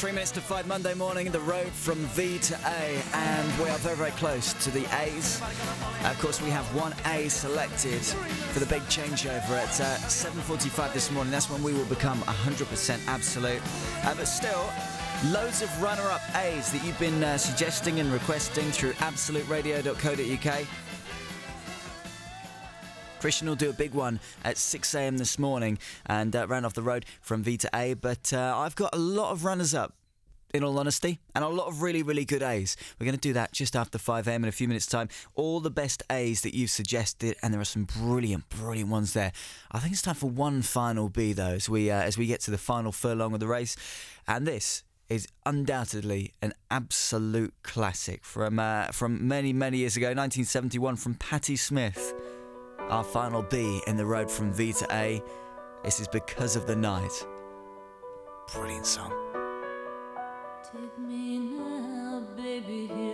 3 minutes to 5 Monday morning, the road from V to A, and we are very, very close to the A's. Of course, we have one A selected for the big changeover at 7:45 this morning. That's when we will become 100% absolute. But still, loads of runner-up A's that you've been suggesting and requesting through absoluteradio.co.uk. Christian will do a big one at 6 a.m. this morning and ran off the road from V to A. But I've got a lot of runners-up, in all honesty, and a lot of really, really good A's. We're going to do that just after 5 a.m. in a few minutes' time. All the best A's that you've suggested, and there are some brilliant, brilliant ones there. I think it's time for one final B, though, as we get to the final furlong of the race. And this is undoubtedly an absolute classic from many, many years ago, 1971, from Patti Smith. Our final B in the road from V to A. This is Because of the Night. Brilliant song. Take me now, baby, here